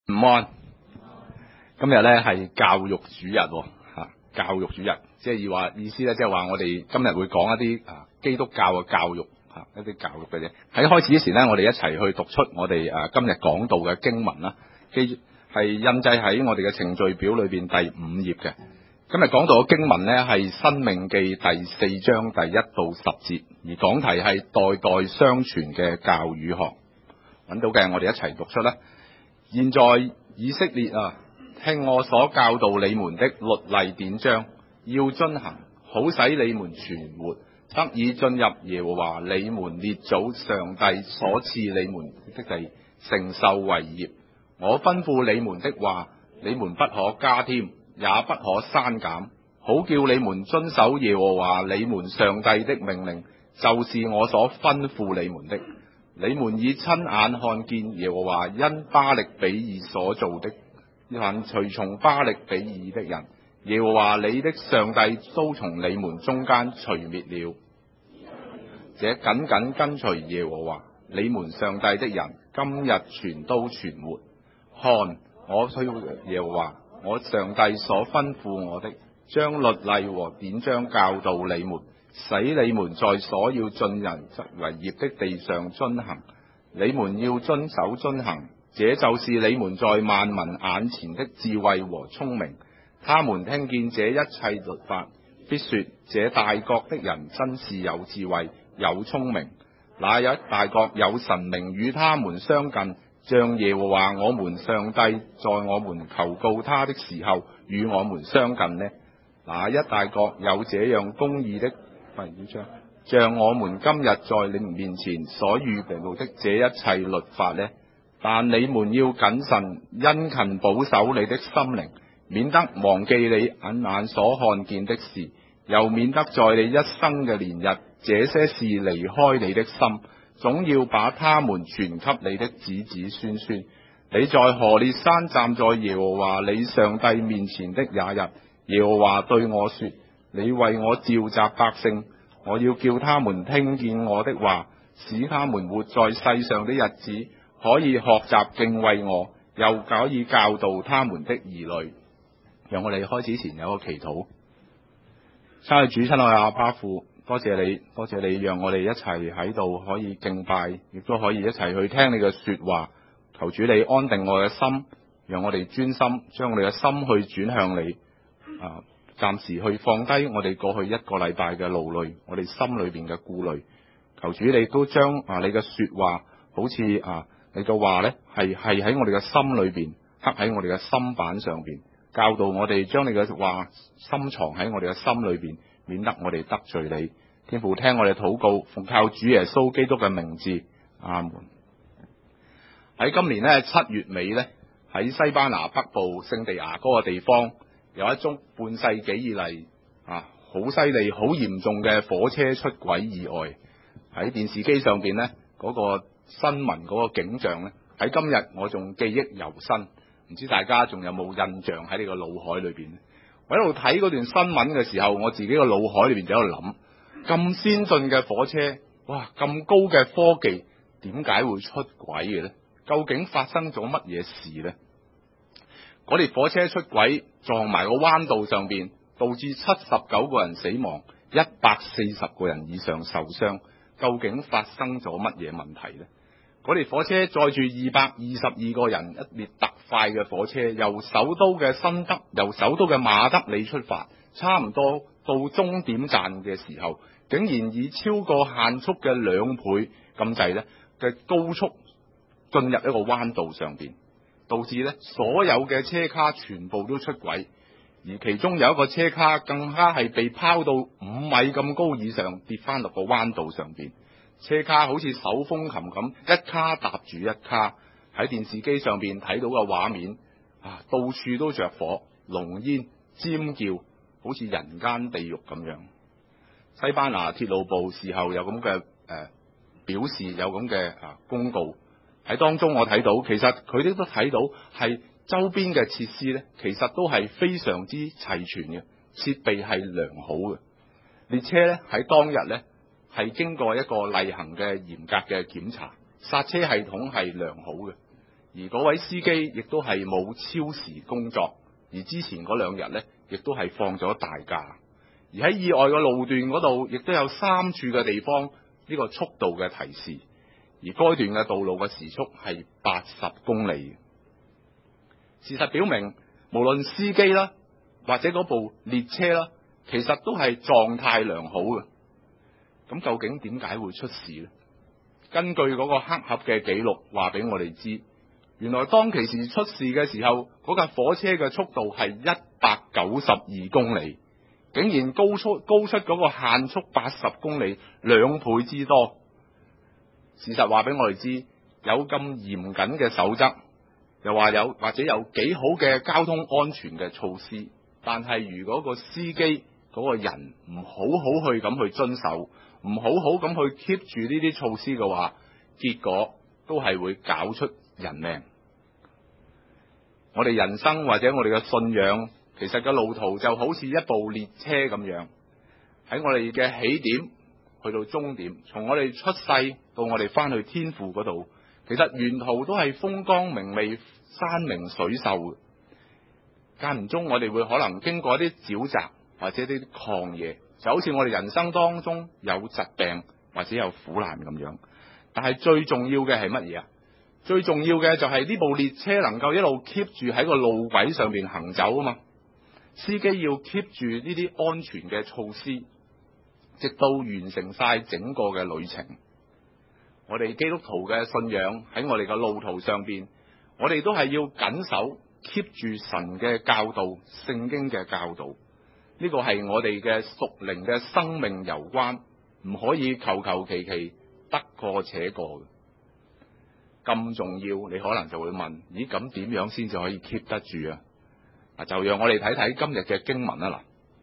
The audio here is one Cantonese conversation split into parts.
午安，今日咧係教育主日吓，教育主日即係意思咧，即係話我哋今日會講一啲基督教嘅教育吓，一啲教育嘅嘢。喺開始之前咧，我哋一齊去讀出我哋今日講到嘅經文啦，係印製喺我哋嘅程序表裏邊第5頁嘅。今日講到嘅經文咧係《申命記》第4章第1到10節，而講題係代代相傳嘅教與學。揾到嘅我哋一齊讀出啦。現在以色列聽我所教導你們的律例典章，要遵行，好使你們存活，得以進入耶和華你們列祖上帝所賜你們的地，承受為業。我吩咐你們的話，你們不可加添，也不可刪減，好叫你們遵守耶和華你們上帝的命令，就是我所吩咐你們的。你們已親眼看見耶和華因巴力比爾所做的，凡隨從巴力比爾的人，耶和華你的上帝都從你們中間除滅了。這緊緊跟隨耶和華你們上帝的人，今日全都存活。看，我需耶和華我上帝所吩咐我的，將律例和典章教導你們，使你們在所要進人為業的地上遵行。你們要遵守遵行，這就是你們在萬民眼前的智慧和聰明。他們聽見這一切律法，必說：這大國的人真是有智慧有聰明。那一大國有神明與他們相近，像耶和華我們上帝在我們求告他的時候與我們相近呢？那一大國有這樣公義的像我們今日在你們面前所預備的這一切律法呢？但你們要謹慎，殷勤保守你的心靈，免得忘記你眼所看見的事，又免得在你一生嘅年日，這些事離開你的心，總要把他們傳給你的子子孫孫。你在何烈山站在耶和華你上帝面前的那日，耶和華對我說：你為我召集百姓，我要叫他們聽見我的話，使他們活在世上的日子，可以學習敬畏我，又可以教導他們的兒女。讓我哋開始前有個祈禱。親愛主，親愛阿爸父，多謝你，讓我哋一齊喺度可以敬拜，亦都可以一齊去聽你嘅說話。求主你安定我嘅心，讓我哋專心將我哋嘅心去轉向你。暫時去放低我哋過去一個禮拜嘅勞累，我哋心裏邊嘅顧慮。求主你都將你嘅說話，好似你嘅話呢，係喺我哋嘅心裏邊，刻喺我哋嘅心板上邊，教導我哋將你嘅話深藏喺我哋嘅心裏邊，免得我哋得罪你。天父，聽我哋禱告，奉靠主耶穌基督嘅名字，阿門。喺今年呢7月尾呢，喺西班牙北部聖地牙哥嘅地方，有一宗半世紀以嚟好犀利、好嚴重嘅火車出軌意外。喺電視機上邊呢，嗰個新聞嗰個景象呢，喺今日我仲記憶猶新。唔知大家仲有冇印象喺你個腦海裏邊？我喺度睇嗰段新聞嘅時候，我自己個腦海裏邊就喺度諗：咁先進嘅火車，哇，咁高嘅科技，點解會出軌嘅呢？究竟發生咗乜嘢事呢？嗰列火車出軌撞埋個彎道上邊，導致79個人死亡，140個人以上受傷。究竟發生咗乜嘢問題呢？嗰列火車載住222個人，一列特快嘅火車，由首都嘅馬德里出發，差唔多到終點站嘅時候，竟然以超過限速嘅2倍咁滯呢嘅高速進入一個彎道上邊，導致呢所有嘅車卡全部都出軌，而其中有一個車卡更加係被拋到5米咁高以上，跌翻落個彎道上邊。車卡好似手風琴咁，一卡搭住一卡。喺電視機上邊睇到嘅畫面到處都着火、濃煙、尖叫，好似人間地獄咁樣。西班牙鐵路部事後有咁嘅表示，有咁嘅公告。喺當中我睇到，其實佢哋都睇到係周邊嘅設施呢，其實都係非常之齊全嘅，設備係良好嘅。列車呢，喺當日呢，係經過一個例行嘅嚴格嘅檢查，剎車系統係良好嘅，而而嗰位司機亦都係冇超時工作，而之前嗰2日呢，亦都係放咗大假。而喺意外嘅路段嗰度，亦都有3處嘅地方呢個速度嘅提示，而該段嘅道路嘅時速係80公里。事實表明，無論司機啦，或者嗰部列車啦，其實都係狀態良好嘅。咁究竟點解會出事呢？根據嗰個黑盒嘅記錄話俾我哋知，原來當其時出事嘅時候，嗰架火車嘅速度係192公里，竟然高出嗰個限速80公里2倍之多。事實話俾我哋知，有咁嚴謹嘅守則，又話或者有幾好嘅交通安全嘅措施，但係如果個司機嗰個人唔好好去咁去遵守，唔好好咁去 keep 住呢啲措施嘅話，結果都係會搞出人命。我哋人生或者我哋嘅信仰，其實個路途就好似一部列車咁樣，喺我哋嘅起點去到終點，從我哋出世到我哋翻去天父嗰度，其實沿途都係風光明媚、山明水秀嘅。間唔中我哋會可能經過一啲沼澤或者啲曠野，就好似我哋人生當中有疾病或者有苦難咁樣。但係最重要嘅係乜嘢啊？最重要嘅就係呢部列車能夠一路 keep 住喺個路軌上邊行走啊嘛。司機要 keep 住呢啲安全嘅措施，直到完成晒整個嘅旅程。我哋基督徒嘅信仰喺我哋嘅路途上邊，我哋都係要緊守 keep 住神嘅教導、聖經嘅教導。呢個係我哋嘅屬靈嘅生命攸關，唔可以求求其其得過且過嘅。咁重要，你可能就會問：咦，咁點樣先至可以 keep 得住啊？就讓我哋睇睇今日嘅經文啦。嗱，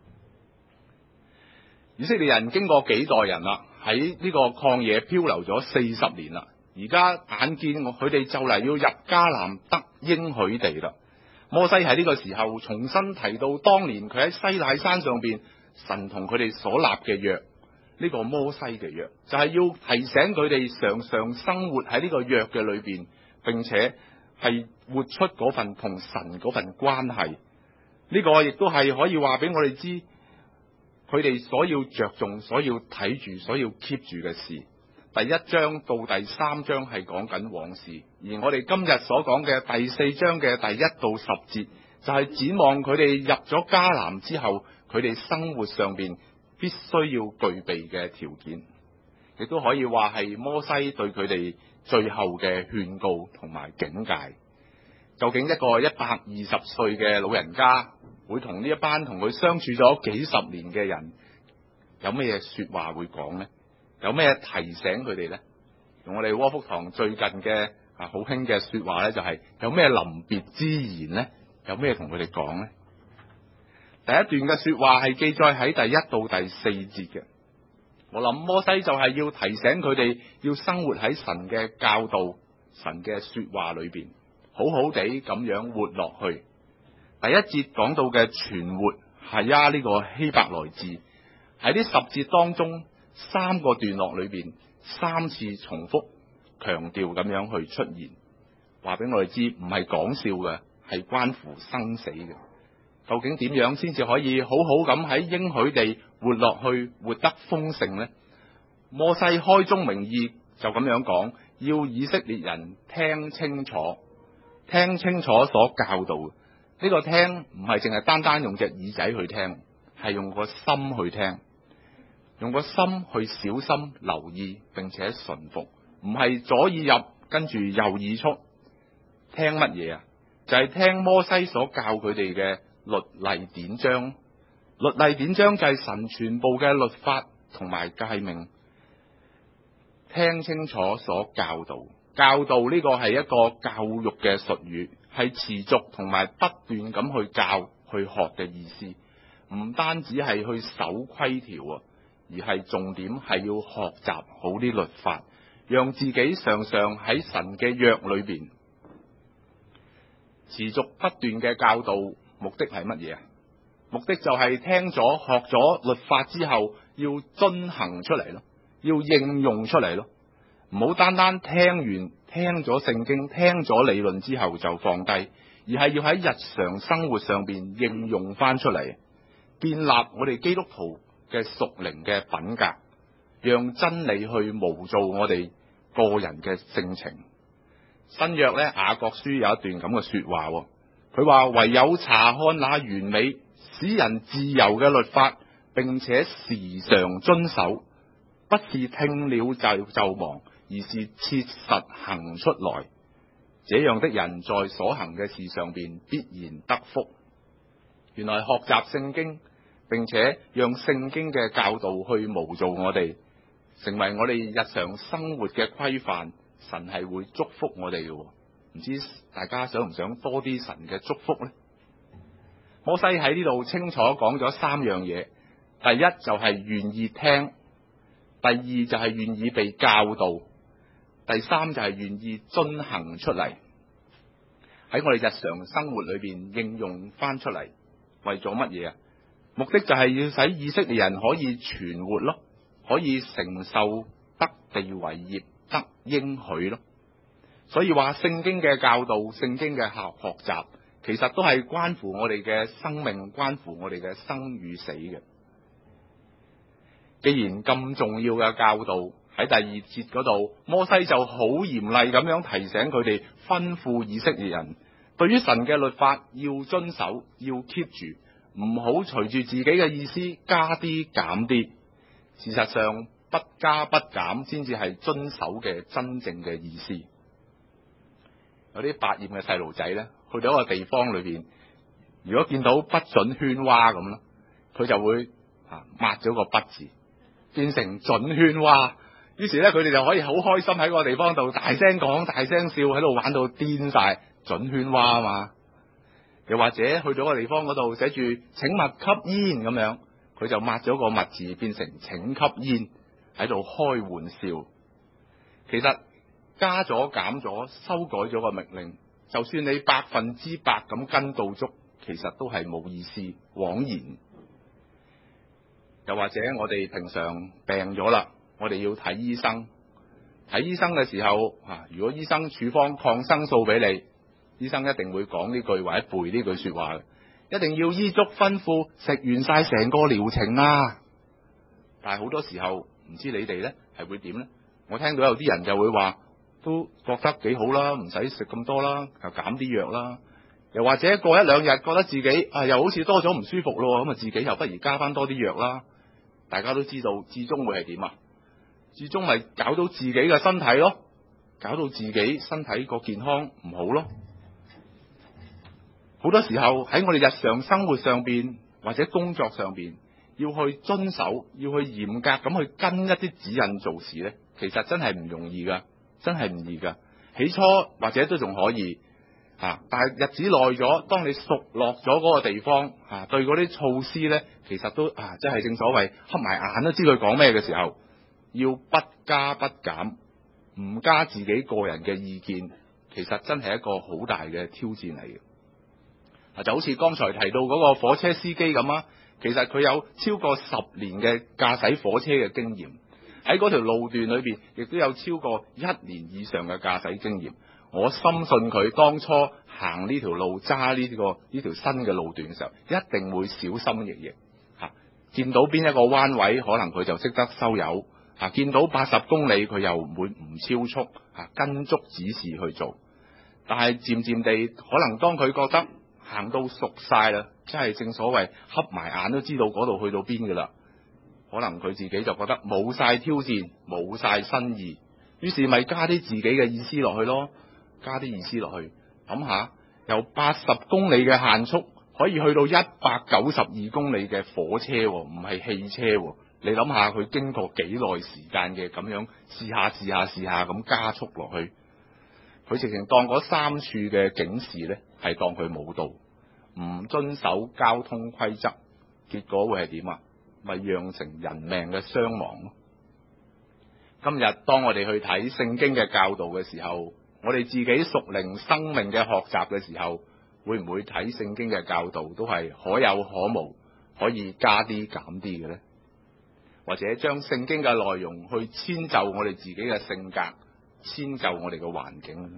以色列人經過幾代人啦，喺呢個曠野漂流咗40年啦，而家眼見佢哋就嚟要入迦南得應許地啦。摩西喺呢個時候重新提到當年佢喺西乃山上邊神同佢哋所立嘅約，呢個摩西嘅約就係要提醒佢哋常常生活喺呢個約嘅裏邊，並且係活出嗰份同神嗰份關係。呢個亦都係可以話俾我哋知，佢哋所要着重、所要睇住、所要 keep 住嘅事。第1章到第3章係講緊往事，而我哋今日所講嘅第4章嘅第1到10節就係展望佢哋入咗迦南之後，佢哋生活上邊必須要具備嘅條件，亦都可以話係摩西對佢哋最後嘅勸告同埋警戒。究竟一個120歲嘅老人家會同呢一班同佢相處咗幾十年嘅人有咩說話會講呢？有咩提醒佢哋呢？用我哋窩福堂最近嘅好興嘅說話呢，就係有咩臨別之言呢？有咩同佢哋講呢？第一段嘅說話係記載喺第1到第4節嘅。我諗摩西就係要提醒佢哋要生活喺神嘅教導、神嘅說話裏邊，好好地咁樣活落去。第1節講到嘅存活係呢個希伯來字，喺呢10節當中3個段落裏邊3次重複強調咁樣去出現，話俾我哋知唔係講笑嘅，係關乎生死嘅。究竟點樣先至可以好好咁喺應許地活落去，活得豐盛呢？摩西開宗明義就咁樣講，要以色列人聽清楚所教導。呢個聽唔係淨係單單用隻耳仔去聽，係用個心去聽，用個心去小心留意，並且順服，唔係左耳入跟住右耳出。聽乜嘢啊？就係聽摩西所教佢哋嘅律例典章。律例典章就係神全部嘅律法同埋誡命。聽清楚所教導，教導呢個係一個教育嘅術語，係持續同埋不斷咁去教去學嘅意思。唔單止係去守規條啊，而係重點係要學習好啲律法，讓自己常常喺神嘅約裏邊持續不斷嘅教導。目的係乜嘢啊？目的就係聽咗學咗律法之後要遵行出嚟咯，要應用出嚟咯。唔好單單聽聽咗聖經、聽咗理論之後就放低，而係要喺日常生活上邊應用翻出嚟，建立我哋基督徒嘅屬靈嘅品格，讓真理去模造我哋個人嘅性情。新約咧，雅各書有一段咁嘅說話，佢話唯有查看那完美使人自由嘅律法，並且時常遵守，不是聽了就忘，而是切實行出來，這樣的人在所行嘅事上邊必然得福。原來學習聖經，並且讓聖經嘅教導去模造我哋，成為我哋日常生活嘅規範，神係會祝福我哋嘅。唔知大家想唔想多啲神嘅祝福呢？摩西喺呢度清楚講咗三樣嘢，第一就係願意聽，第二就係願意被教導，第三就係願意遵行出嚟，喺我哋日常生活裏邊應用翻出嚟。為咗乜嘢啊？目的就係要使以色列人可以存活咯，可以承受得地為業，得應許咯。所以話聖經嘅教導、聖經嘅學習，其實都係關乎我哋嘅生命，關乎我哋嘅生與死嘅。既然咁重要嘅教導，喺第二節嗰度，摩西就好嚴厲咁樣提醒佢哋，吩咐以色列人對於神嘅律法要遵守，要 keep 住，唔好隨住自己嘅意思加啲減啲。事實上，不加不減先至係遵守嘅真正嘅意思。有啲百厭嘅細路仔咧，去到一個地方裏邊，如果見到不准喧嘩咁咯，佢就會抹咗個不字，變成准喧嘩。於是咧，佢哋就可以好開心喺個地方度大聲講、大聲笑，喺度玩到癲晒，准喧嘩啊嘛。又或者去到個地方嗰度寫住請勿吸煙咁樣，佢就抹咗個勿字，變成請吸煙，喺度開玩笑。其實加咗減咗修改咗個命令，就算你100%咁跟到足，其實都係冇意思，枉然。又或者我哋平常病咗啦，我哋要睇醫生，睇醫生嘅時候如果醫生處方抗生素俾你，醫生一定會講呢句或者背呢句說話嘅，一定要依足吩咐，食完晒成個療程啊。但係好多時候唔知你哋呢係會點呢？我聽到有啲人就會話，都覺得幾好啦，唔使食咁多啦，又減啲藥啦。又或者過一兩日覺得自己又好似多咗唔舒服咯，咁啊自己又不如加翻多啲藥啦。大家都知道至終會係點啊？至終咪搞到自己嘅身體咯，搞到自己身體個健康唔好咯。好多時候喺我哋日常生活上邊或者工作上邊，要去遵守，要去嚴格咁去跟一啲指引做事呢，其實真係唔容易噶，真係唔易噶。起初或者都仲可以但係日子耐咗，當你熟落咗嗰個地方對嗰啲措施呢，其實都真係正所謂瞌埋眼都知佢講咩嘅時候，要不加不減，唔加自己個人嘅意見，其實真係一個好大嘅挑戰嚟嘅。就好似剛才提到嗰個火車司機咁啊，其實佢有超過10年嘅駕駛火車嘅經驗，喺嗰條路段裏邊亦都有超過1年以上嘅駕駛經驗。我深信佢當初行呢條路揸呢條新嘅路段嘅時候，一定會小心翼翼見到邊一個彎位，可能佢就識得收油見到80公里，佢又會唔超速跟足指示去做。但係漸漸地，可能當佢覺得行到熟晒啦，即係正所謂瞌埋眼都知道嗰度去到邊噶啦，可能佢自己就覺得冇晒挑戰，冇晒新意，於是咪加啲自己嘅意思落去咯，加啲意思落去。諗下由80公里嘅限速可以去到192公里嘅火車，唔係汽車。你諗下佢經過幾耐時間嘅咁樣試下咁加速落去，佢直情當嗰3處嘅警示呢係當佢冇到，唔遵守交通規則，結果會係點啊？咪釀成人命嘅傷亡咯。今日當我哋去睇聖經嘅教導嘅時候，我哋自己屬靈生命嘅學習嘅時候，會唔會睇聖經嘅教導都係可有可無，可以加啲減啲嘅呢？或者將聖經嘅內容去遷就我哋自己嘅性格， 遷就我哋嘅環境。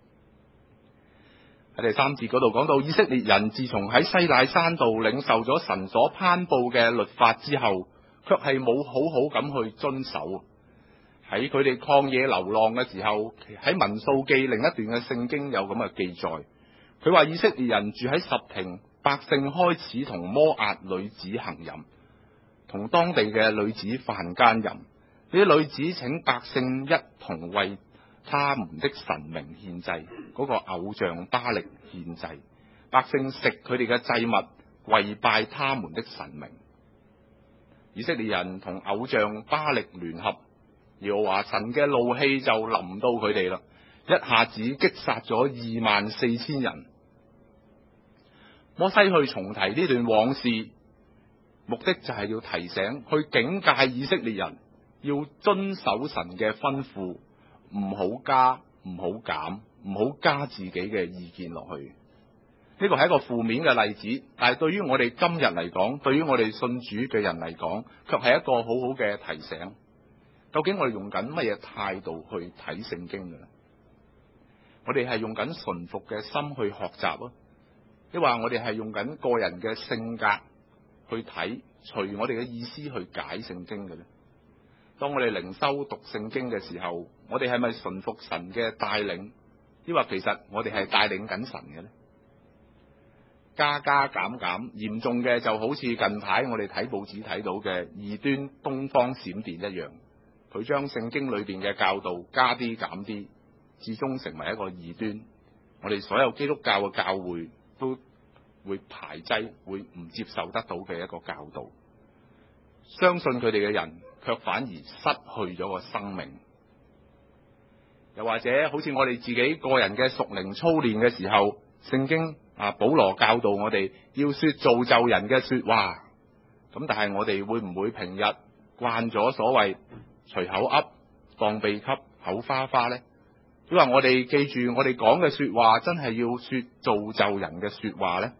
喺第3節嗰度講到，以色列人自從喺西乃山度領受咗神所頒布嘅律法之後，卻係冇好好咁去遵守。喺佢哋曠野流浪嘅時候，喺民數記另一段嘅聖經有咁嘅記載，佢話以色列人住喺什亭，百姓開始同摩押女子行淫，同當地嘅女子犯奸淫。呢啲女子請百姓一同為他們的神明獻祭，嗰個偶像巴力獻祭，百姓食佢哋嘅祭物，跪拜他們的神明。以色列人同偶像巴力聯合，耶和華神嘅怒氣就臨到佢哋啦，一下子擊殺咗24000人。摩西去重提呢段往事，目的就係要提醒，去警戒以色列人要遵守神嘅吩咐，唔好加，唔好減，唔好加自己嘅意見落去。呢個係一個負面嘅例子，但係對於我哋今日嚟講，對於我哋信主嘅人嚟講，卻係一個好好嘅提醒。究竟我哋用緊乜嘢態度去睇聖經嘅咧？我哋係用緊順服嘅心去學習啊，抑或我哋係用緊個人嘅性格去睇，隨我哋嘅意思去解聖經嘅咧？當我哋靈修讀聖經嘅時候，我哋係咪順服神嘅帶領，抑或其實我哋係帶領緊神嘅咧？加加減減，嚴重嘅就好似近排我哋睇報紙睇到嘅異端東方閃電一樣，佢將聖經裏邊嘅教導加啲減啲，至終成為一個異端。我哋所有基督教嘅教會都會排擠，會唔接受得到嘅一個教導。相信佢哋嘅人卻反而失去咗個生命。又或者好似我哋自己個人嘅屬靈操練嘅時候，聖經保羅教導我哋要說造就人嘅說話，咁但係我哋會唔會平日慣咗所謂隨口噏、當秘笈、口花花呢？因為我哋記住我哋講嘅說話真係要說造就人嘅說話呢？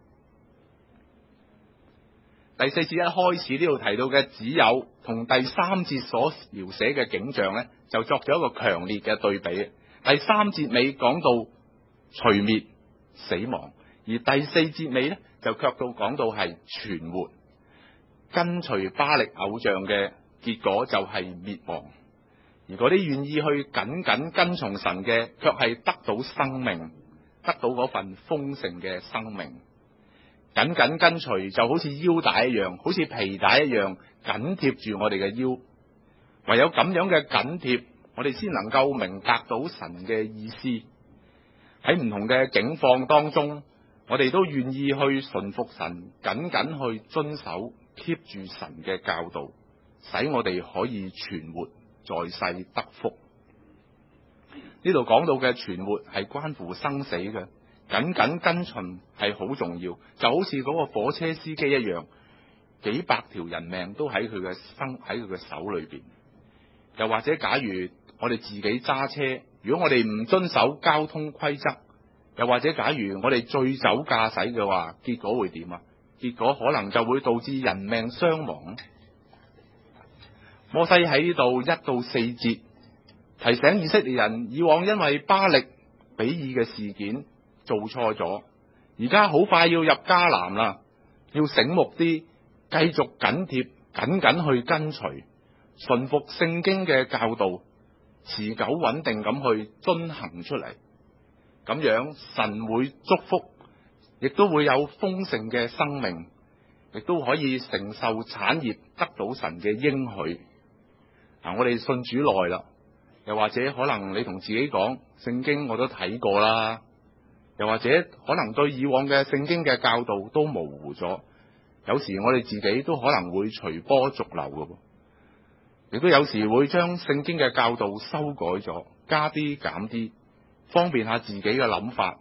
第4節一開始呢度提到嘅只有同第3節所描寫嘅景象呢，就作咗一個強烈嘅對比。第3節尾講到除滅死亡，而第4節尾呢，就卻講到係存活。跟隨巴力偶像嘅結果就係滅亡，而嗰啲願意去緊緊跟從神嘅，卻係得到生命，得到嗰份豐盛嘅生命。緊緊跟隨就好似腰帶一樣，好似皮帶一樣緊貼住我哋嘅腰。唯有咁樣嘅緊貼，我哋先能夠明白到神嘅意思。喺唔同嘅境況當中，我哋都願意去順服神，緊緊去遵守 keep 住神嘅教導，使我哋可以存活在世得福。呢度講到嘅存活係關乎生死嘅，緊緊跟隨係好重要，就好似嗰個火車司機一樣，幾百條人命都喺佢嘅手裏邊。又或者假如我哋自己揸車，如果我哋唔遵守交通規則，又或者假如我哋醉酒駕駛嘅話，結果會點啊？結果可能就會導致人命傷亡。摩西喺呢度1到4節提醒以色列人，以往因為巴力比爾嘅事件做錯咗，而家好快要入迦南啦，要醒目啲，繼續緊貼緊緊去跟隨，順服聖經嘅教導，持久穩定咁去遵行出嚟，咁樣神會祝福，亦都會有豐盛嘅生命，亦都可以承受產業，得到神嘅應許。我哋信主耐啦，又或者可能你同自己講，聖經我都睇過啦，又或者可能對以往嘅聖經嘅教導都模糊咗，有時我哋自己都可能會隨波逐流嘅，亦都有時會將聖經嘅教導修改咗，加啲減啲，方便下自己嘅諗法。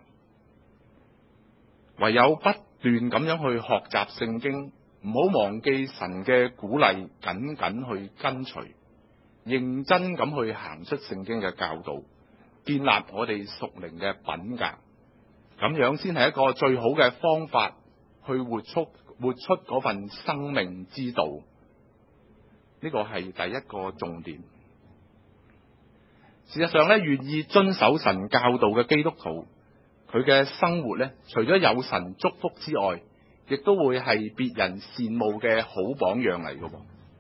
唯有不斷咁樣去學習聖經，唔好忘記神嘅鼓勵，緊緊去跟隨，認真咁去行出聖經嘅教導，建立我哋屬靈嘅品格，咁樣先係一個最好嘅方法去活出嗰份生命之道。呢個係第一個重點。 事實上咧，願意遵守神教導嘅基督徒，佢嘅生活咧，除咗有神祝福之外，亦都會係別人羨慕嘅好榜樣嚟嘅。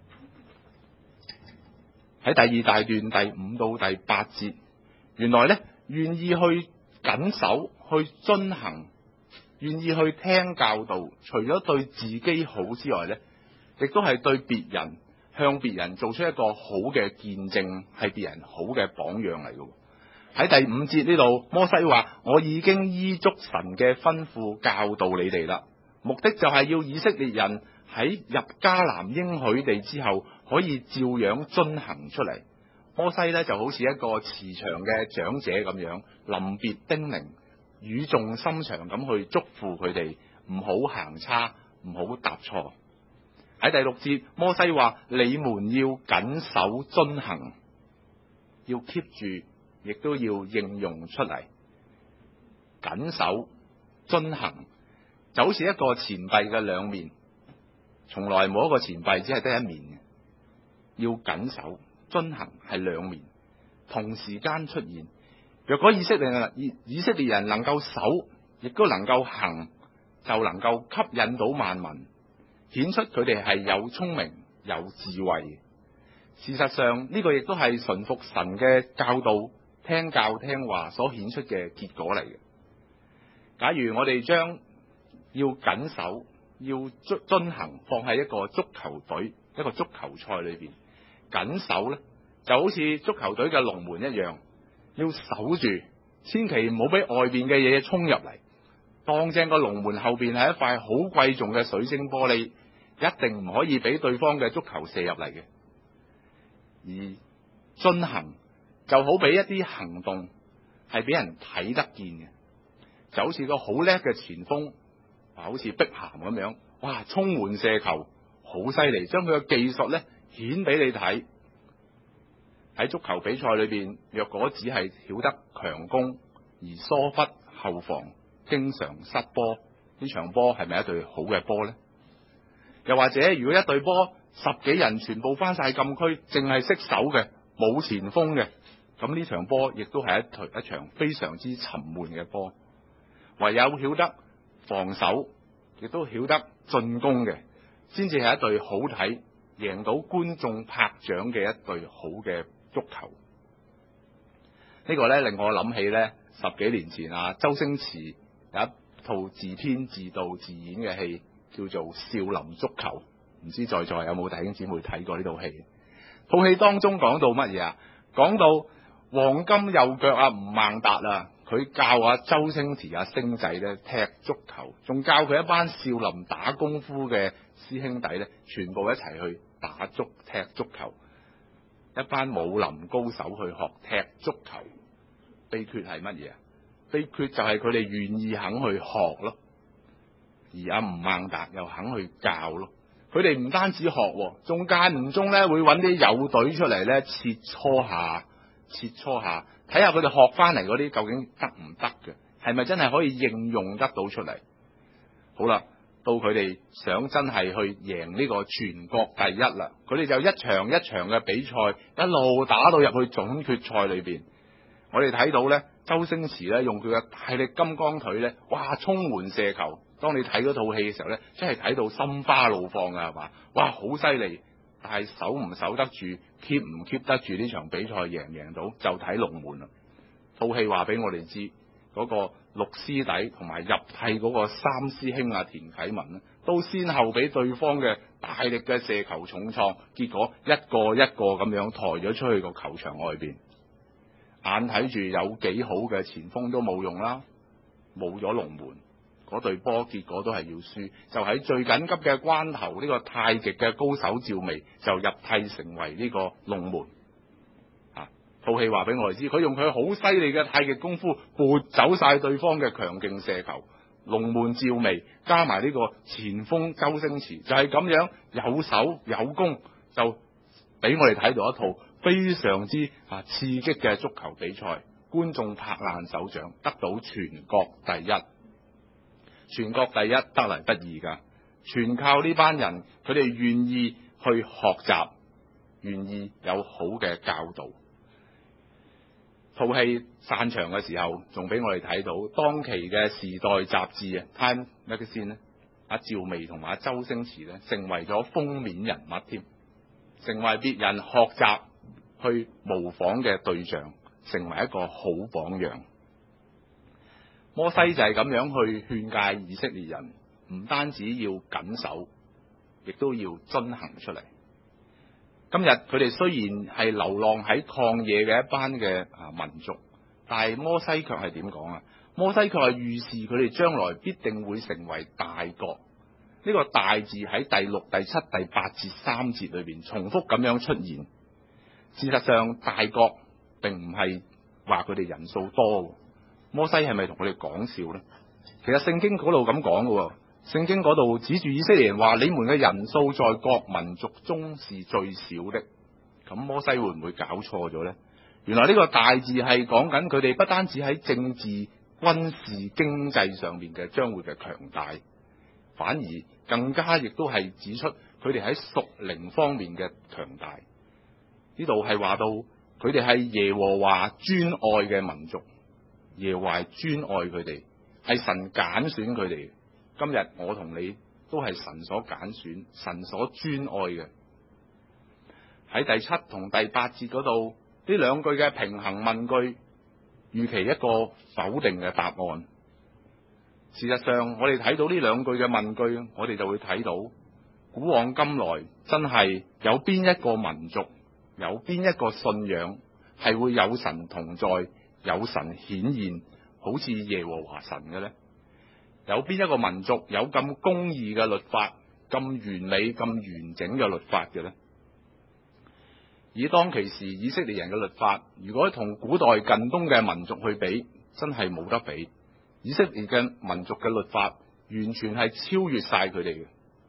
喺第二大段第5到第8節，原來咧，願意去謹守、去遵行、願意去聽教導，除咗對自己好之外咧，亦都係對別人，向別人做出一個好嘅見證，係別人好嘅榜樣嚟嘅。喺第5節呢度，摩西話：我已經依足神嘅吩咐教導你哋啦，目的就係要以色列人喺入迦南應許地之後，可以照樣遵行出嚟。摩西咧就好似一個慈祥嘅長者咁樣，臨別叮嚀，語重心長咁去囑咐佢哋，唔好行差，唔好踏錯。喺第6節，摩西話：你們要謹守遵行，要 keep 住，亦都要應用出嚟。謹守遵行就好似一個錢幣嘅兩面，從來冇一個錢幣只係得一面嘅。要謹守遵行係兩面，同時間出現。若果以色列人能夠守，亦都能夠行，就能夠吸引到萬民，顯出佢哋係有聰明有智慧。事實上呢個亦都係順服神嘅教導，聽教聽話所顯出嘅結果嚟嘅。假如我哋將要謹守、要遵行放喺一個足球隊、一個足球賽裏邊，謹守咧就好似足球隊嘅龍門一樣，要守住，千祈唔好俾外邊嘅嘢衝入嚟。當正個龍門後邊係一塊好貴重嘅水晶玻璃，一定唔可以俾對方嘅足球射入嚟嘅。而遵行就好比一啲行動係俾人睇得見嘅，就好似個好叻嘅前鋒，好似碧咸咁樣，哇，衝門射球好犀利，將佢嘅技術咧顯俾你睇。喺足球比賽裏邊，若果只係曉得強攻而疏忽後防，經常失波，呢場波係咪一隊好嘅波呢？又或者如果一隊波10幾人全部翻晒禁區，淨係識守嘅，冇前鋒嘅，咁呢場波亦都係一場非常之沉悶嘅波。唯有曉得防守，亦都曉得進攻嘅，先至係一隊好睇、贏到觀眾拍掌嘅一隊好嘅足球。呢個咧令我諗起咧10幾年前周星馳有一套自編自導自演嘅戲，叫做《少林足球》。唔知在座有冇弟兄姊妹睇過呢套戲？套戲當中講到乜嘢啊？講到黃金右腳吳孟達佢教周星馳星仔咧踢足球，仲教佢一班少林打功夫嘅師兄弟咧，全部一齊去踢足球。一班武林高手去學踢足球，秘訣係乜嘢啊？秘訣就係佢哋願意肯去學咯，而吳孟達又肯去教咯。佢哋唔單止學，仲間唔中咧會揾啲友隊出嚟咧切磋下，睇下佢哋學翻嚟嗰啲究竟得唔得嘅，係咪真係可以應用得到出嚟？好啦，到佢哋想真係去贏呢個全國第一啦，佢哋就一場一場嘅比賽一路打到入去總決賽裏邊。我哋睇到咧，周星馳咧用佢嘅大力金剛腿咧，哇，衝門射球。當你睇嗰套戲嘅時候咧，真係睇到心花怒放㗎，係嘛？哇，好犀利！但係守唔守得住 ，keep 唔 keep 得住呢場比賽，贏唔贏到就睇龍門啦。套戲話俾我哋知，嗰個6師弟同埋入替嗰個3師兄田啟文咧，都先後俾對方嘅大力嘅射球重創，結果一個一個咁樣抬咗出去個球場外邊。眼睇住有幾好嘅前鋒都冇用啦，冇咗龍門，嗰隊波結果都係要輸。就喺最緊急嘅關頭，呢個太極嘅高手趙薇就入替成為呢個龍門。套戲話俾我哋知，佢用佢好犀利嘅太極功夫撥走晒對方嘅強勁射球。龍門趙薇加埋呢個前鋒周星馳，就係咁樣有守有攻，就俾我哋睇到一套非常之刺激嘅足球比賽，觀眾拍爛手掌，得到全國第一。全國第一得嚟不易㗎，全靠呢班人，佢哋願意去學習，願意有好嘅教導。 套戲散場嘅時候，仲俾我哋睇到當期嘅《時代》雜誌啊，《Time Magazine》咧，阿趙薇同埋阿周星馳咧，成為咗封面人物添，成為別人學習去模仿嘅對象，成為一個好榜樣。摩西就係咁樣去勸誡以色列人，唔單止要謹守，亦都要遵行出嚟。今日佢哋雖然係流浪喺曠野嘅一班嘅民族，但係摩西卻係點講啊？摩西卻係預示佢哋將來必定會成為大國。呢個大字喺第6、第7、第8節3節裏邊重複咁樣出現。事實上，大國並唔係話佢哋人數多。摩西係咪同佢哋講笑呢？其實聖經嗰度咁講嘅，聖經嗰度指住以色列人話：你們嘅人數在各民族中是最少的。咁摩西會唔會搞錯咗呢？原來呢個大字係講緊佢哋不單止喺政治、軍事、經濟上面嘅將會嘅強大，反而更加亦都係指出佢哋喺屬靈方面嘅強大。呢度係話到佢哋係耶和華專愛嘅民族。耶和華專愛佢哋，係神揀選佢哋。今日我同你都係神所揀選、神所專愛嘅。喺第7同第8節嗰度，呢兩句嘅平衡問句，預期一個否定嘅答案。事實上，我哋睇到呢兩句嘅問句，我哋就會睇到古往今來真係有邊一個民族、有邊一個信仰係會有神同在，有神顯現，好似耶和華神嘅呢？有邊一個民族有咁公義嘅律法，咁完美、咁完整嘅律法嘅呢？以當其時以色列人嘅律法，如果同古代近東嘅民族去比，真係冇得比。以色列嘅民族嘅律法完全係超越晒佢哋嘅。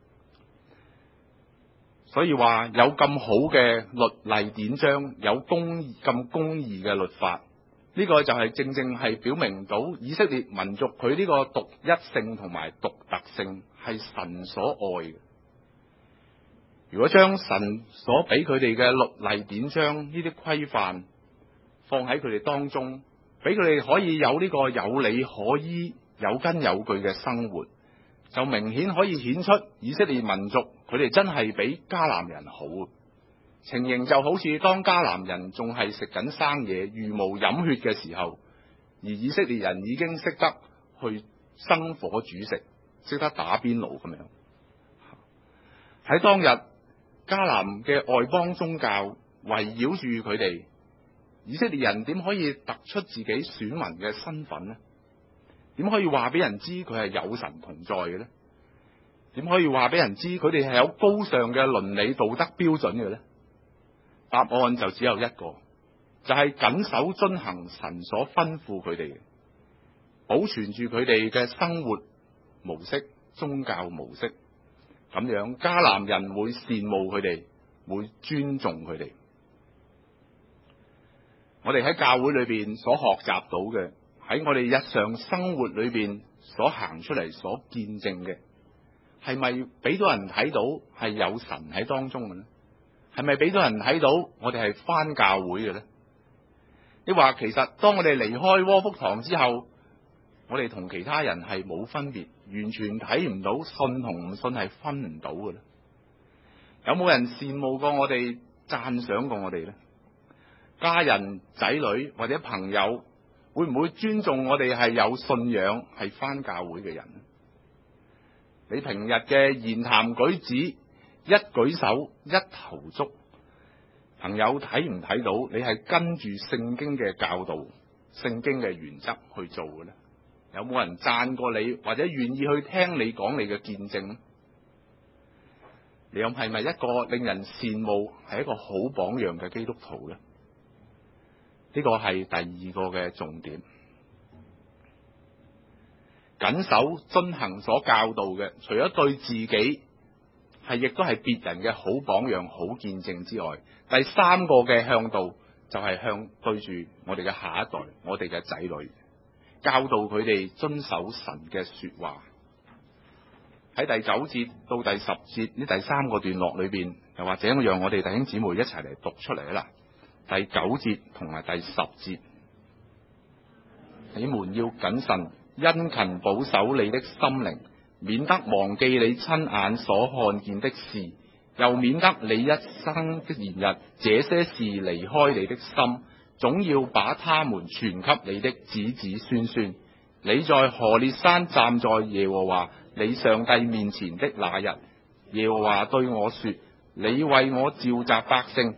所以話有咁好嘅律例典章，有咁公義嘅律法。呢個就係正正係表明到以色列民族佢呢個獨一性同埋獨特性係神所愛嘅。如果將神所俾佢哋嘅律例典章呢啲規範放喺佢哋當中，俾佢哋可以有呢個有理可依、有根有據嘅生活，就明顯可以顯出以色列民族佢哋真係比迦南人好。情形就好似當迦南人仲係食緊生嘢、茹毛飲血嘅時候，而以色列人已經識得去生火煮食，識得打邊爐咁樣。喺當日迦南嘅外邦宗教圍繞住佢哋，以色列人點可以突出自己選民嘅身份呢？點可以話俾人知佢係有神同在嘅呢？點可以話俾人知佢哋係有高尚嘅倫理道德標準嘅呢？答案就只有一個，就係謹守遵行神所吩咐佢哋嘅，保存住佢哋嘅生活模式、宗教模式，咁樣迦南人會羨慕佢哋，會尊重佢哋。我哋喺教會裏邊所學習到嘅，喺我哋日常生活裏邊所行出嚟、所見證嘅，係咪俾到人睇到係有神喺當中嘅呢？係咪俾到人睇到我哋係返教會嘅呢？你話其實當我哋離開窩福堂之後，我哋同其他人係冇分別，完全睇唔到信同唔信係分唔到嘅咧。有冇人羨慕過我哋、讚賞過我哋呢？家人、仔女或者朋友會唔會尊重我哋係有信仰、係返教會嘅人呢？你平日嘅言談舉止、一舉手一投足，朋友睇唔睇到你係跟住聖經嘅教導、聖經嘅原則去做嘅呢？有冇人讚過你，或者願意去聽你講你嘅見證呢？你又係咪一個令人羨慕、係一個好榜樣嘅基督徒呢？呢個係第二個嘅重點。謹守遵行所教導嘅，除咗對自己係亦都係別人嘅好榜樣、好見證之外，第三個嘅向導就係向對住我哋嘅下一代、我哋嘅仔女，教導佢哋遵守神嘅說話。喺第9節到第10節呢第三個段落裏邊，又或者讓我哋弟兄姊妹一齊嚟讀出嚟啦。第9節同埋第10節， 你們要謹慎，殷勤保守你的心靈，免得忘記你親眼所看見的事，又免得你一生的年日，這些事離開你的心，總要把他們傳給你的子子孫孫。你在何烈山站在耶和華你上帝面前的那日，耶和華對我說：你為我召集百姓，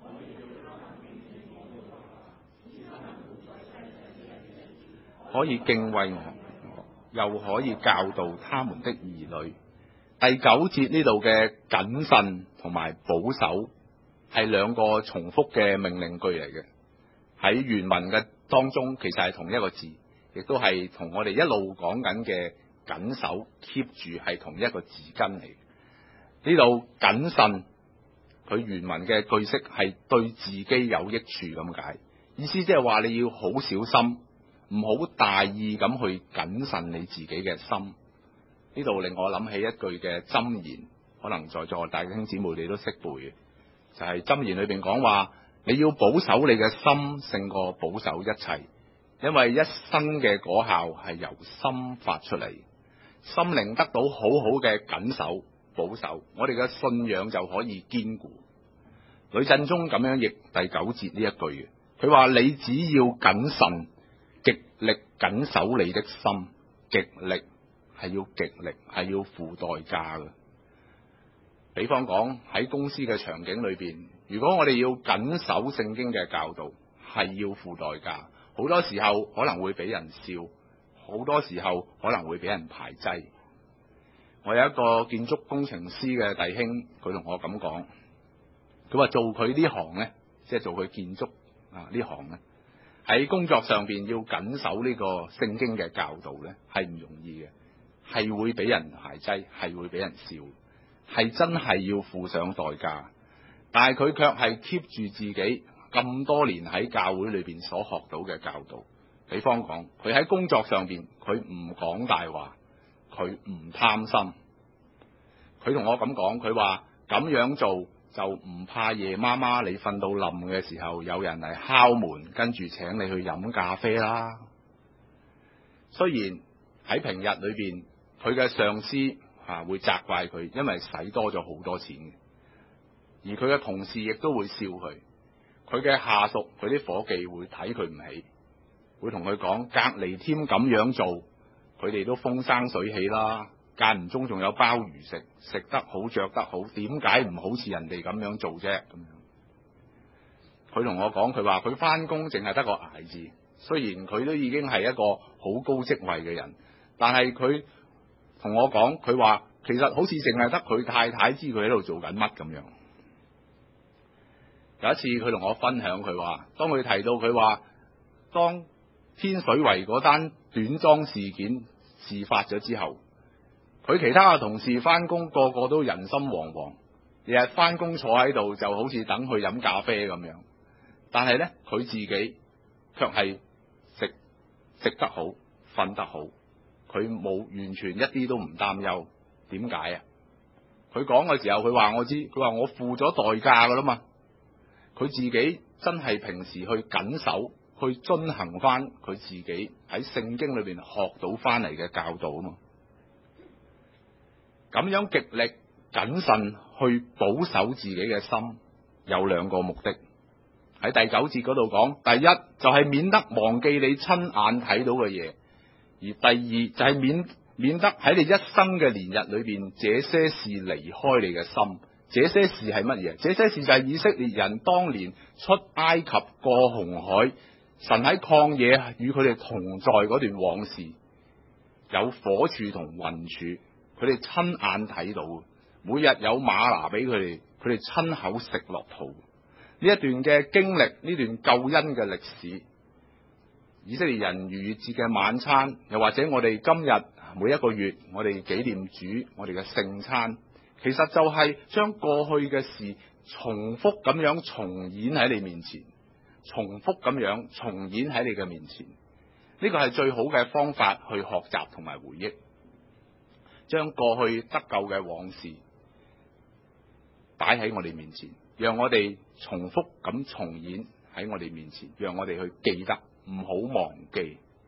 可以敬畏我，又可以教導他們的兒女。第9節呢度嘅謹慎同埋保守係兩個重複嘅命令句嚟嘅，喺原文嘅當中其實係同一個字，亦都係同我哋一路講緊嘅謹守 keep 住係同一個字根嚟。呢度謹慎佢原文嘅句式係對自己有益處咁解，意思即係話你要好小心，唔好大意咁去謹慎你自己嘅心。呢度令我諗起一句嘅箴言，可能在座大弟兄姊妹你都識背嘅，就係箴言裏邊講話，你要保守你嘅心勝過保守一切，因為一生嘅果效係由心發出嚟，心靈得到好好嘅緊守保守，我哋嘅信仰就可以堅固。呂振中咁樣譯第9節呢一句嘅，佢話你只要謹慎，極力謹守你的心，極力係要極力係要付代價嘅。比方講喺公司嘅場景裏邊，如果我哋要謹守聖經嘅教導，係要付代價，好多時候可能會俾人笑，好多時候可能會俾人排擠。我有一個建築工程師嘅弟兄，佢同我咁講，佢話做佢呢行呢，即係做佢建築呢行呢，喺工作上邊要謹守呢個聖經嘅教導呢，係唔容易嘅，係會俾人排擠，係會俾人笑，係真係要付上代價。但係佢卻係 keep 住自己咁多年喺教會裏邊所學到嘅教導。比方講，佢喺工作上邊，佢唔講大話，佢唔貪心。佢同我咁講，佢話咁樣做就唔怕夜媽媽你瞓到冧嘅時候，有人嚟敲門，跟住請你去飲咖啡啦。雖然喺平日裏邊，佢嘅上司會責怪佢，因為使多咗好多錢嘅，而佢嘅同事亦都會笑佢，佢嘅下屬佢啲伙計會睇佢唔起，會同佢講隔離添咁樣做，佢哋都風生水起啦，間唔中仲有鮑魚食，食得好着得好，點解唔好似人哋咁樣做啫？咁樣，佢同我講，佢話佢翻工淨係得個捱字，雖然佢都已經係一個好高職位嘅人，但係佢同我講，佢話其實好似淨係得佢太太知佢喺度做緊乜咁樣。有一次佢同我分享，佢話當佢提到佢話當天水圍嗰單短裝事件事發咗之後，佢其他嘅同事翻工個個都人心惶惶，日日翻工坐喺度就好似等佢飲咖啡咁樣，但係呢，佢自己卻係食得好，瞓得好，佢冇完全一啲都唔擔憂。點解啊？佢講嘅時候，佢話我知，佢話我付咗代價噶啦嘛。佢自己真係平時去謹守，去遵行翻佢自己喺聖經裏邊學到翻嚟嘅教導啊嘛。咁樣極力謹慎去保守自己嘅心，有兩個目的。喺第9節嗰度講，第一就係免得忘記你親眼睇到嘅嘢，而第二就係免得喺你一生嘅年日裏邊，這些事離開你嘅心。這些事係乜嘢？這些事就係以色列人當年出埃及過紅海，神喺曠野與佢哋同在嗰段往事，有火柱同雲柱，佢哋親眼睇到，每日有嗎哪俾佢哋，佢哋親口食落肚。呢一段嘅經歷，呢段救恩嘅歷史，以色列人逾越節嘅晚餐，又或者我哋今日每一個月我哋紀念主，我哋嘅聖餐，其實就係將過去嘅事重複咁樣重演喺你面前，重複咁樣重演喺你嘅面前。呢個係最好嘅方法去學習同埋回憶，將過去得救嘅往事擺喺我哋面前，讓我哋重複咁重演喺我哋面前，讓我哋去記得，唔好忘記。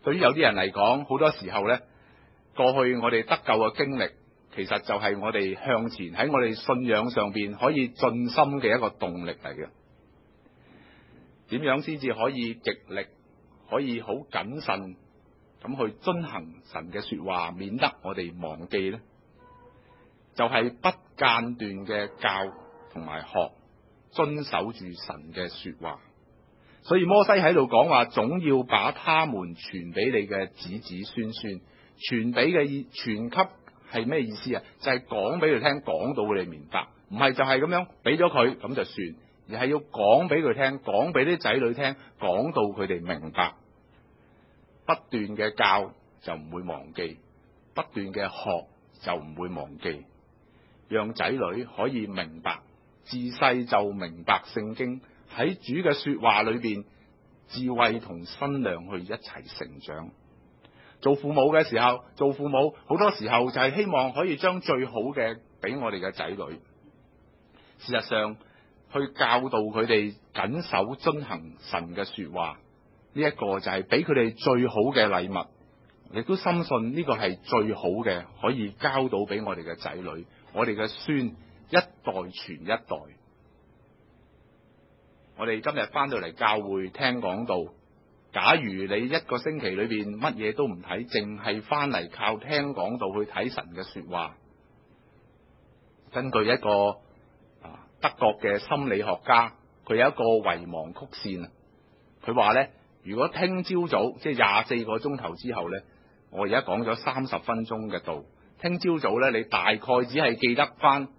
對於有啲人嚟講，好多時候呢，過去我哋得救嘅經歷，其實就係我哋向前喺我哋信仰上邊可以盡心嘅一個動力嚟嘅。點樣先至可以極力，可以好謹慎咁去遵行神嘅說話，免得我哋忘記呢？就係不間斷嘅教同埋學，遵守住神嘅說話。所以摩西喺度講話，總要把他們傳俾你嘅子子孫孫。傳俾嘅傳給係咩意思啊？就係講俾佢聽，講到佢哋明白，唔係就係咁樣俾咗佢咁就算，而係要講俾佢聽，講俾啲仔女聽，講到佢哋明白。不斷嘅教就唔會忘記，不斷嘅學就唔會忘記，讓仔女可以明白，自細就明白聖經，喺主嘅說話裏邊，智慧同身量去一齊成長。做父母嘅時候，做父母好多時候就係希望可以將最好嘅俾我哋嘅仔女。事實上，去教導佢哋謹守遵行神嘅說話，呢一個就係俾佢哋最好嘅禮物。亦都深信呢個係最好嘅，可以交到俾我哋嘅仔女，我哋嘅孫，一代傳一代。我哋今日翻到嚟教會聽講道，假如你一個星期裏邊乜嘢都唔睇，淨係翻嚟靠聽講道去睇神嘅說話，根據一個德國嘅心理學家，佢有一個遺忘曲線。佢話呢，如果聽朝早即係24個鐘頭之後呢，我而家講咗30分鐘嘅道，聽朝早呢，你大概只係記得翻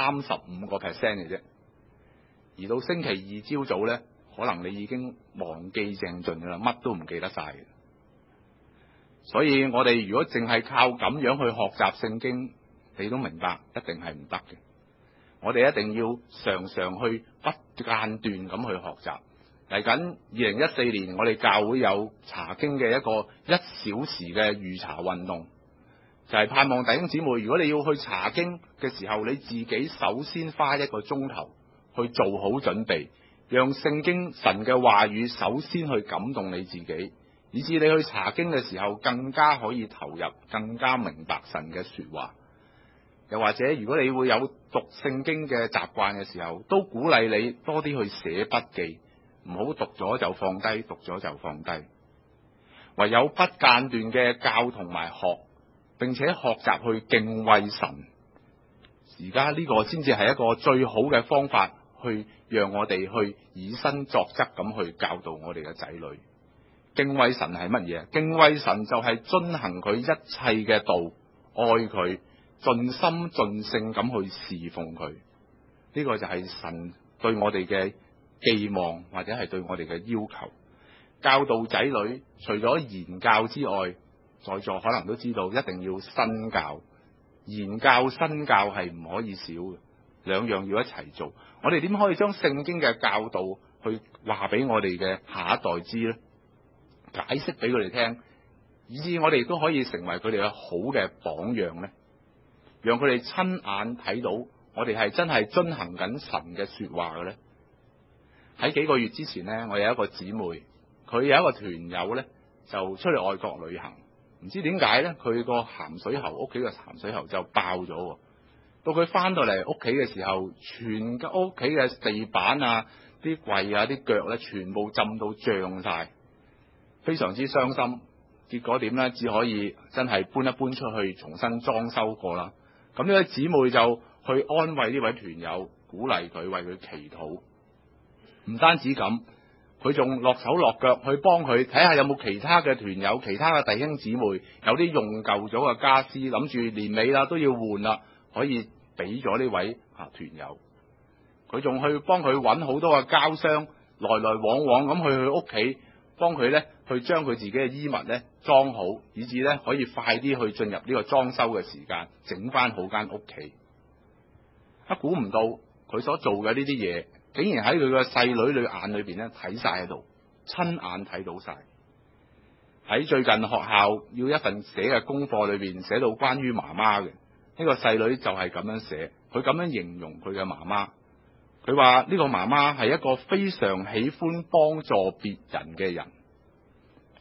35%嘅啫。而到星期二朝早呢，可能你已經忘記淨盡噶啦，乜都唔記得晒嘅。所以我哋如果淨係靠咁樣去學習聖經，你都明白一定係唔得嘅。我哋一定要常常去不間斷咁去學習。嚟緊2014年，我哋教會有查經嘅一個1小時嘅預查運動，就係盼望弟兄姊妹，如果你要去查經嘅時候，你自己首先花1個鐘頭去做好準備，讓聖經神嘅話語首先去感動你自己，以至你去查經嘅時候更加可以投入，更加明白神嘅說話。又或者如果你會有讀聖經嘅習慣嘅時候，都鼓勵你多啲去寫筆記，唔好讀咗就放低，讀咗就放低。唯有不間斷嘅教同埋學，並且學習去敬畏神，而家呢個先至係一個最好嘅方法，去讓我哋去以身作則咁去教導我哋嘅仔女。敬畏神係乜嘢？敬畏神就係遵行佢一切嘅道，愛佢，盡心盡性咁去侍奉佢。呢個就係神對我哋嘅寄望，或者係對我哋嘅要求。教導仔女除咗言教之外，在座可能都知道一定要身教。言教身教係唔可以少嘅，兩樣要一齊做。我哋點可以將聖經嘅教導去話俾我哋嘅下一代知呢？解釋俾佢哋聽，以至我哋都可以成為佢哋嘅好嘅榜樣呢？讓佢哋親眼睇到我哋係真係遵行緊神嘅說話嘅呢？喺幾個月之前呢，我有一個姊妹，佢有一個團友呢，就出去外國旅行，唔知點解呢，佢個鹹水喉，屋企個鹹水喉就爆咗。到佢翻到嚟屋企嘅時候，全個屋企嘅地板啊、啲櫃啊、啲腳呢，全部浸到脹晒，非常之傷心。結果點呢？只可以真係搬一搬出去，重新裝修過啦。咁呢位姊妹就去安慰呢位團友，鼓勵佢，為佢祈禱。唔單止咁，佢仲落手落腳去幫佢睇下有冇其他嘅團友、其他嘅弟兄姊妹有啲用舊咗嘅家私，諗住年尾啦都要換啦，可以俾咗呢位團友。佢仲去幫佢揾好多嘅膠箱，來來往往咁去屋企，幫佢呢去將佢自己嘅衣物呢裝好，以至呢可以快啲去進入呢個裝修嘅時間，整翻好間屋企。估唔到佢所做嘅呢啲嘢，竟然喺佢個細女眼裏邊咧睇晒喺度，親眼睇到晒。喺最近學校要一份寫嘅功課裏邊寫到關於媽媽嘅，呢個細女就係咁樣寫，佢咁樣形容佢嘅媽媽。佢話呢個媽媽係一個非常喜歡幫助別人嘅人，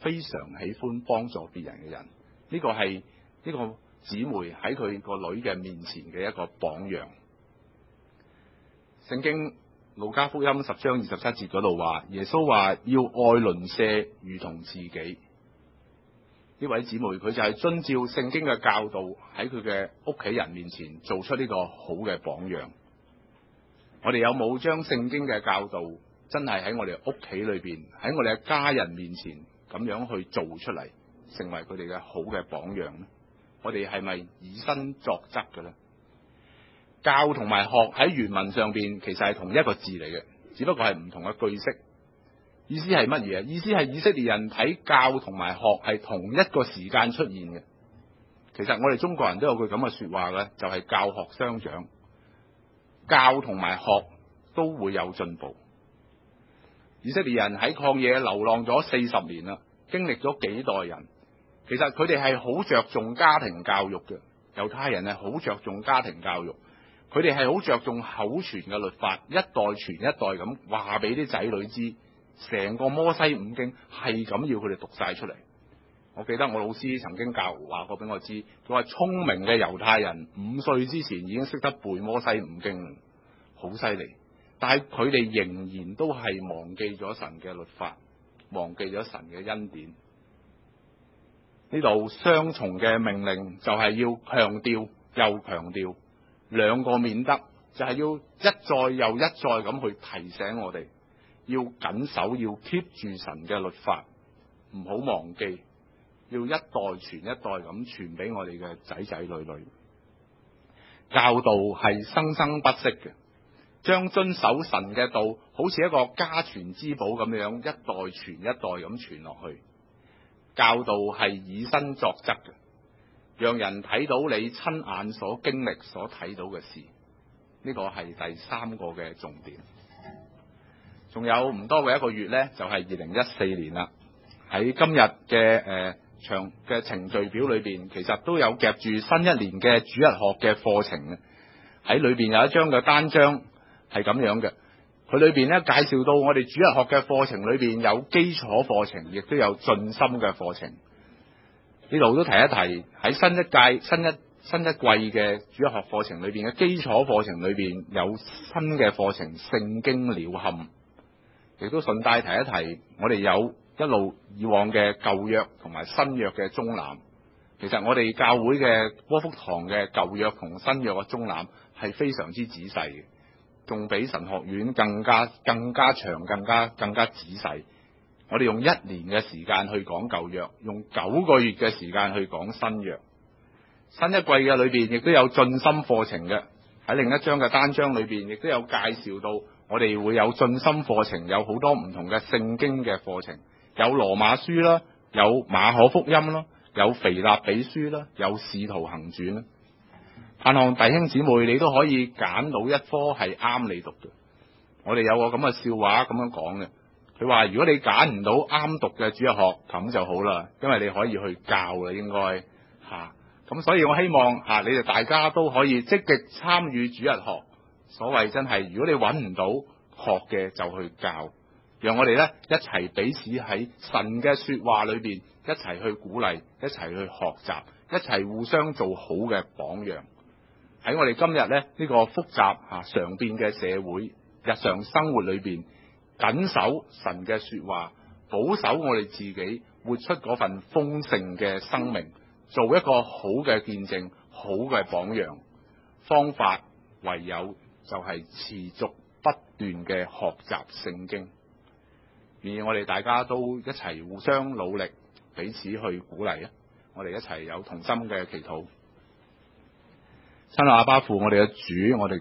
非常喜歡幫助別人嘅人。呢個係呢個姊妹喺佢個女嘅面前嘅一個榜樣。聖經路加福音10章27節嗰度話，耶穌話要愛鄰舍如同自己。呢位姊妹佢就係遵照聖經嘅教導，喺佢嘅屋企人面前做出呢個好嘅榜樣。我哋有冇將聖經嘅教導真係喺我哋屋企裏邊，喺我哋嘅家人面前咁樣去做出嚟，成為佢哋嘅好嘅榜樣呢？我哋係咪以身作則嘅呢？教同埋學喺原文上邊其實係同一個字嚟嘅，只不過係唔同嘅句式。意思係乜嘢？意思係以色列人睇教同埋學係同一個時間出現嘅。其實我哋中國人都有句咁嘅說話嘅，就係教學相長，教同埋學都會有進步。以色列人喺曠野流浪咗40年啦，經歷咗幾代人，其實佢哋係好着重家庭教育嘅。猶太人係好着重家庭教育，佢哋係好着重口傳嘅律法，一代傳一代咁話俾啲仔女知。成個摩西五經係咁要佢哋讀晒出嚟。我記得我老師曾經話過俾我知，佢話聰明嘅猶太人5歲之前已經識得背摩西五經，好犀利。但係佢哋仍然都係忘記咗神嘅律法，忘記咗神嘅恩典。呢度雙重嘅命令就係要強調又強調，兩個免得就係要一再又一再咁去提醒我哋。要緊守，要 keep 住神嘅律法，唔好忘記，要一代傳一代咁傳俾我哋嘅仔仔女女。教導係生生不息嘅，將遵守神嘅道好似一個家傳之寶咁樣，一代傳一代咁傳落去。教導係以身作則嘅，讓人睇到你親眼所經歷所睇到嘅事。呢個係第3個嘅重點。仲有唔多嘅1個月呢，就係2014年啦。喺今日嘅長嘅程序表裏邊，其實都有夾住新一年嘅主日學嘅課程嘅。喺裏邊有一張嘅單張係咁樣嘅，佢裏邊呢介紹到我哋主日學嘅課程裏邊有基礎課程，亦都有進深嘅課程。呢度都提一提，喺新一季嘅主日學課程裏邊嘅基礎課程裏邊有新嘅課程聖經了勘。亦都順帶提一提，我哋有一路以往嘅舊約同埋新約嘅綜覽。其實我哋教會嘅窩福堂嘅舊約同新約嘅綜覽係非常之仔細嘅，仲比神學院更加長、更加仔細。我哋用1年嘅時間去講舊約，用9個月嘅時間去講新約。新一季嘅裏邊亦都有進深課程嘅，喺另一張嘅單張裏邊亦都有介紹到。我哋會有進深課程，有好多唔同嘅聖經嘅課程，有羅馬書啦，有馬可福音啦，有腓立比書啦，有使徒行傳啦。盼望弟兄姊妹你都可以揀到一科係啱你讀嘅。我哋有個咁嘅笑話咁樣講嘅，佢話如果你揀唔到啱讀嘅主日學咁就好啦，因為你可以去教啦，應該咁所以我希望你哋大家都可以積極參與主日學。所謂真係，如果你揾唔到學嘅就去教，讓我哋呢一齊彼此喺神嘅說話裏邊一齊去鼓勵，一齊去學習，一齊互相做好嘅榜樣。喺我哋今日呢個複雜常變嘅社會日常生活裏邊，緊守神嘅說話，保守我哋自己，活出嗰份豐盛嘅生命，做一個好嘅見證，好嘅榜樣。方法唯有就係持續不斷嘅學習聖經，而我哋大家都一齊互相努力，彼此去鼓勵啊！我哋一齊有同心嘅祈禱。親愛阿爸父，我哋嘅主，我哋